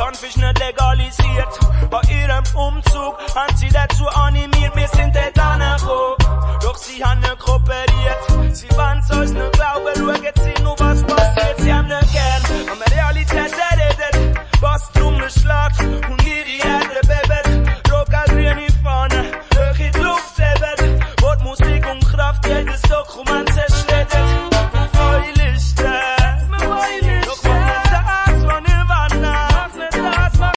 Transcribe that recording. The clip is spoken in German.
Zahnfisch nicht legalisiert. Bei ihrem Umzug haben sie dazu animiert, wir sind dort angekommen. Doch sie haben nicht kooperiert, sie wollen uns nicht glauben, schauen sie nur was passiert. Sie haben nicht gern, aber Realität redet, was drum schlägt und ihre Erde